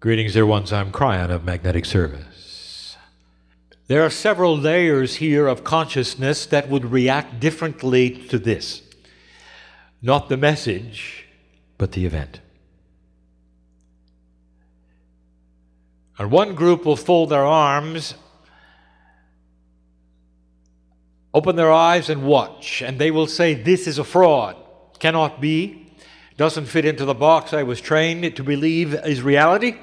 Greetings, dear ones. I'm Cryon of Magnetic Service. There are several layers here of consciousness that would react differently to this. Not the message, but the event. And one group will fold their arms, open their eyes and watch, and they will say, "This is a fraud. Cannot be. Doesn't fit into the box I was trained to believe is reality."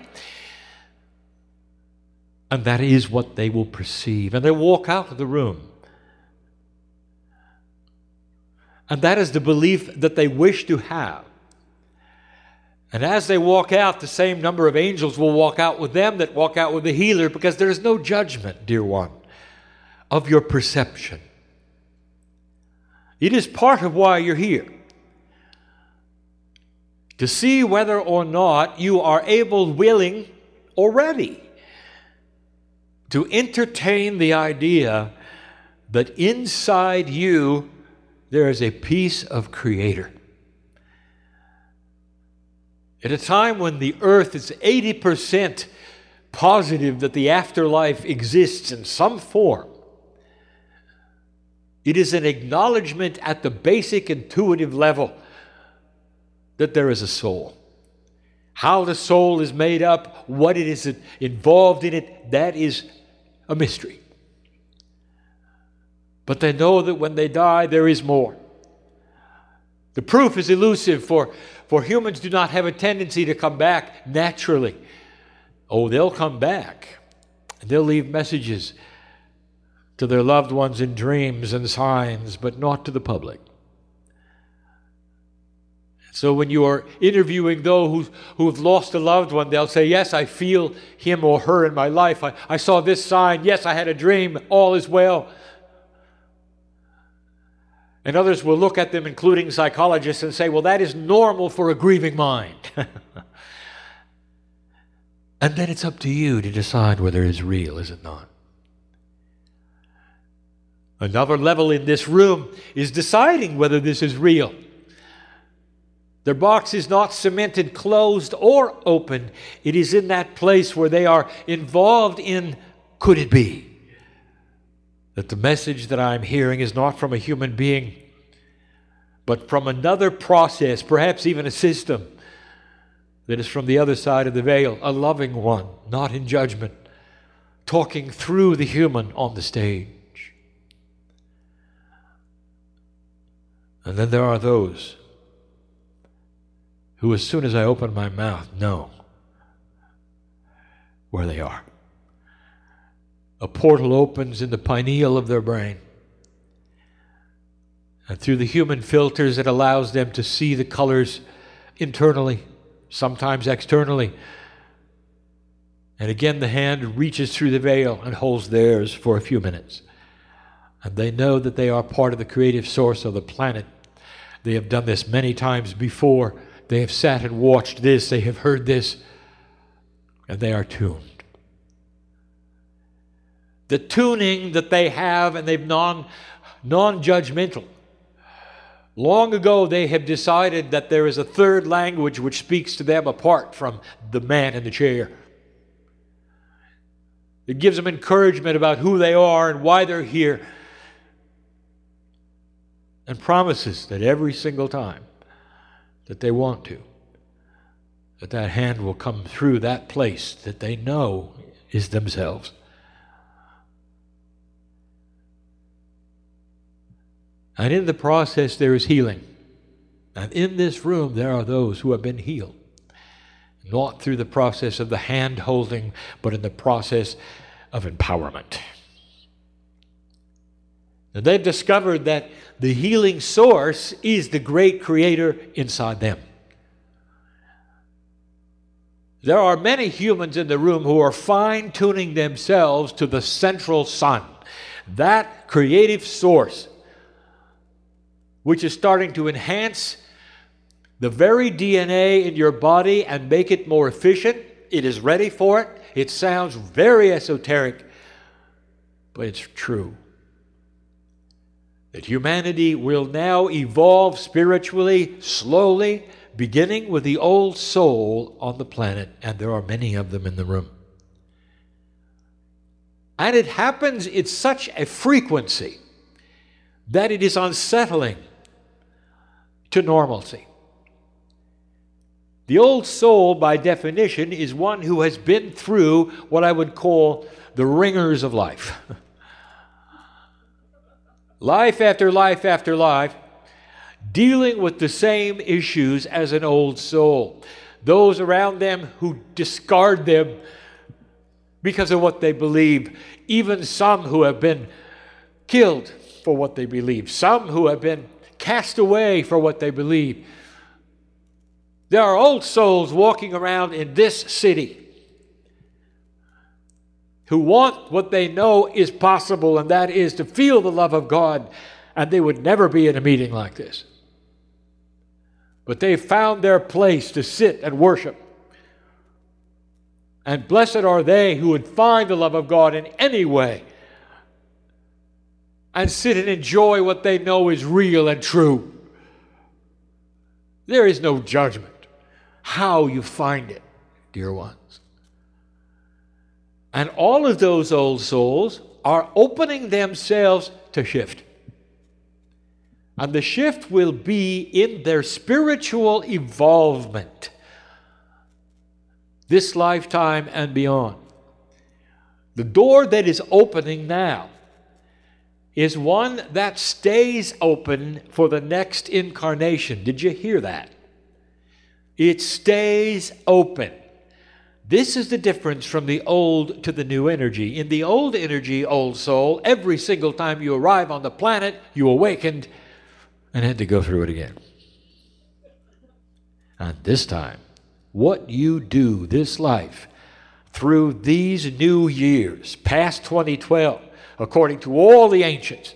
And that is what they will perceive. And they walk out of the room. And that is the belief that they wish to have. And as they walk out, the same number of angels will walk out with them that walk out with the healer, because there is no judgment, dear one, of your perception. It is part of why you're here, to see whether or not you are able, willing, or ready to entertain the idea that inside you there is a piece of Creator. At a time when the earth is 80% positive that the afterlife exists in some form, it is an acknowledgement at the basic intuitive level that there is a soul. How the soul is made up, what it is involved in it, that is a mystery. But they know that when they die, there is more. The proof is elusive, for humans do not have a tendency to come back naturally. Oh, they'll come back, and they'll leave messages to their loved ones in dreams and signs, but not to the public. So when you are interviewing those who have lost a loved one, they'll say, "Yes, I feel him or her in my life. I saw this sign. Yes, I had a dream. All is well." And others will look at them, including psychologists, and say, "Well, that is normal for a grieving mind." And then it's up to you to decide whether it is real, is it not? Another level in this room is deciding whether this is real. Their box is not cemented, closed, or open. It is in that place where they are involved in, could it be that the message that I'm hearing is not from a human being, but from another process, perhaps even a system that is from the other side of the veil, a loving one, not in judgment, talking through the human on the stage. And then there are those who, as soon as I open my mouth, know where they are. A portal opens in the pineal of their brain, and through the human filters it allows them to see the colors internally, sometimes externally. And again the hand reaches through the veil and holds theirs for a few minutes. And they know that they are part of the creative source of the planet. They have done this many times before. They have sat and watched this. They have heard this. And they are tuned. The tuning that they have, and they've non-judgmental. Long ago, they have decided that there is a third language which speaks to them apart from the man in the chair. It gives them encouragement about who they are and why they're here, and promises that every single time that they want to, that hand will come through that place that they know is themselves. And in the process there is healing. And in this room there are those who have been healed. Not through the process of the hand holding, but in the process of empowerment. And they've discovered that the healing source is the great Creator inside them. There are many humans in the room who are fine-tuning themselves to the central sun, that creative source, which is starting to enhance the very DNA in your body and make it more efficient. It is ready for it. It sounds very esoteric, but it's true. That humanity will now evolve spiritually, slowly, beginning with the old soul on the planet, and there are many of them in the room. And it happens at such a frequency that it is unsettling to normalcy. The old soul, by definition, is one who has been through what I would call the ringers of life. Life after life after life, dealing with the same issues as an old soul. Those around them who discard them because of what they believe. Even some who have been killed for what they believe. Some who have been cast away for what they believe. There are old souls walking around in this city who want what they know is possible, and that is to feel the love of God, and they would never be in a meeting like this. But they found their place to sit and worship. And blessed are they who would find the love of God in any way and sit and enjoy what they know is real and true. There is no judgment. How you find it, dear ones. And all of those old souls are opening themselves to shift. And the shift will be in their spiritual evolvement, this lifetime and beyond. The door that is opening now is one that stays open for the next incarnation. Did you hear that? It stays open. This is the difference from the old to the new energy. In the old energy, old soul, every single time you arrive on the planet, you awakened and had to go through it again. And this time, what you do this life through these new years, past 2012, according to all the ancients,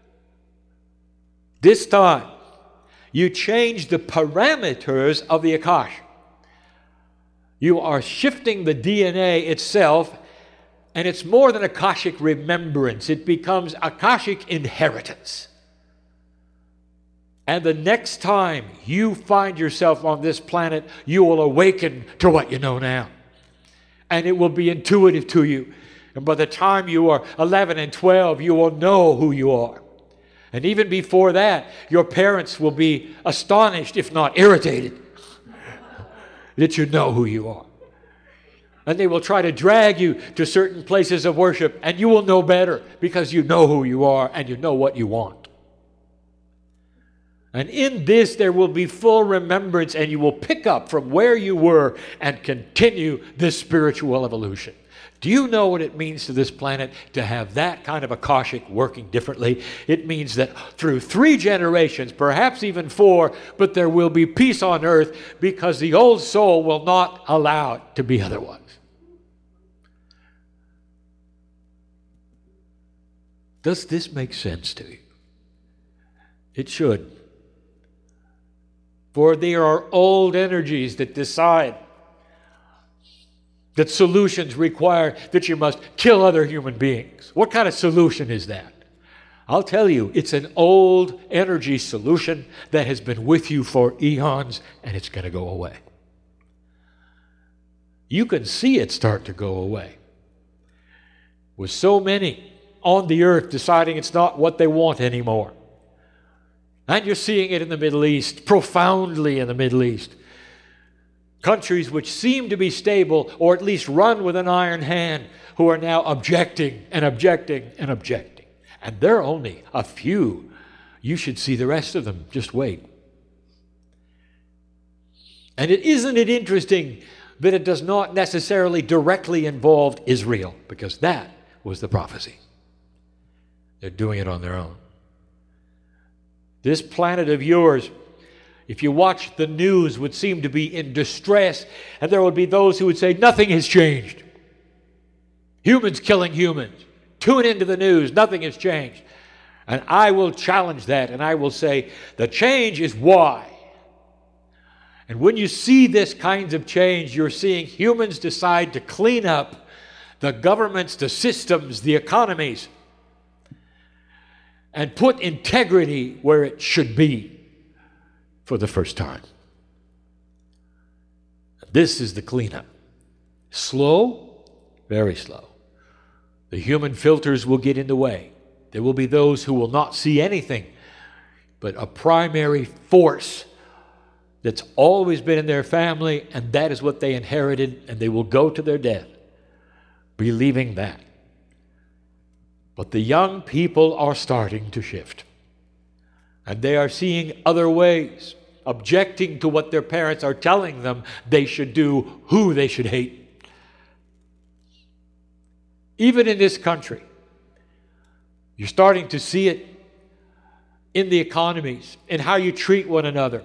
this time, you change the parameters of the Akash. You are shifting the DNA itself, and it's more than Akashic remembrance. It becomes Akashic inheritance. And the next time you find yourself on this planet, you will awaken to what you know now. And it will be intuitive to you. And by the time you are 11 and 12, you will know who you are. And even before that, your parents will be astonished, if not irritated, that you know who you are. And they will try to drag you to certain places of worship, and you will know better because you know who you are and you know what you want. And in this, there will be full remembrance, and you will pick up from where you were and continue this spiritual evolution. Do you know what it means to this planet to have that kind of Akashic working differently? It means that through 3 generations, perhaps even 4, but there will be peace on earth because the old soul will not allow it to be otherwise. Does this make sense to you? It should. For there are old energies that decide that solutions require that you must kill other human beings. What kind of solution is that? I'll tell you, it's an old energy solution that has been with you for eons, and it's going to go away. You can see it start to go away. With so many on the earth deciding it's not what they want anymore. And you're seeing it in the Middle East, profoundly in the Middle East. Countries which seem to be stable, or at least run with an iron hand, who are now objecting and objecting and objecting. And there are only a few. You should see the rest of them. Just wait. And isn't it interesting that it does not necessarily directly involve Israel? Because that was the prophecy. They're doing it on their own. This planet of yours, if you watch the news, would seem to be in distress, and there would be those who would say, nothing has changed. Humans killing humans. Tune into the news, nothing has changed. And I will challenge that, and I will say, the change is why. And when you see this kinds of change, you're seeing humans decide to clean up the governments, the systems, the economies, and put integrity where it should be for the first time. This is the cleanup. Slow, very slow. The human filters will get in the way. There will be those who will not see anything but a primary force that's always been in their family, and that is what they inherited, and they will go to their death believing that. But the young people are starting to shift, and they are seeing other ways, objecting to what their parents are telling them they should do, who they should hate. Even in this country, you're starting to see it in the economies, in how you treat one another.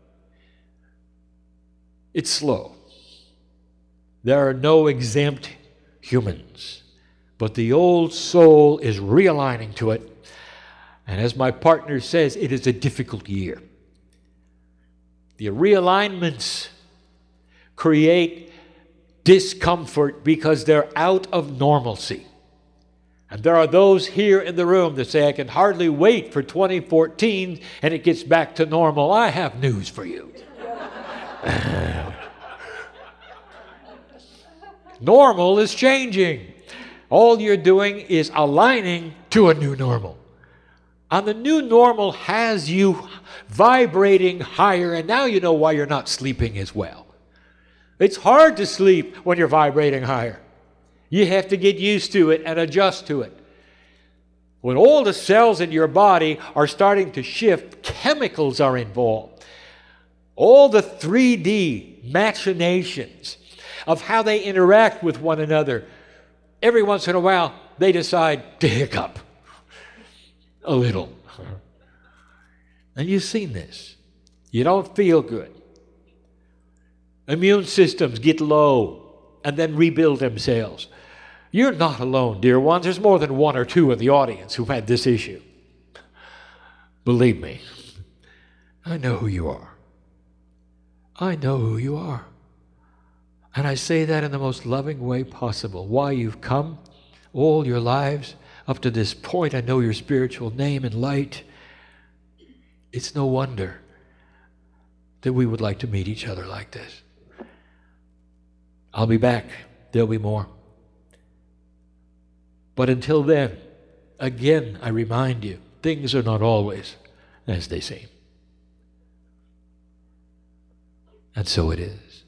It's slow. There are no exempt humans, but the old soul is realigning to it. And as my partner says, it is a difficult year. The realignments create discomfort because they're out of normalcy. And there are those here in the room that say, I can hardly wait for 2014 and it gets back to normal. I have news for you. Normal is changing. All you're doing is aligning to a new normal. And the new normal has you vibrating higher, and now you know why you're not sleeping as well. It's hard to sleep when you're vibrating higher. You have to get used to it and adjust to it. When all the cells in your body are starting to shift, chemicals are involved. All the 3D machinations of how they interact with one another. Every once in a while, they decide to hiccup a little. And you've seen this. You don't feel good. Immune systems get low and then rebuild themselves. You're not alone, dear ones. There's more than one or two in the audience who've had this issue. Believe me, I know who you are. I know who you are. And I say that in the most loving way possible. Why you've come all your lives up to this point. I know your spiritual name and light. It's no wonder that we would like to meet each other like this. I'll be back. There'll be more. But until then, again, I remind you, things are not always as they seem. And so it is.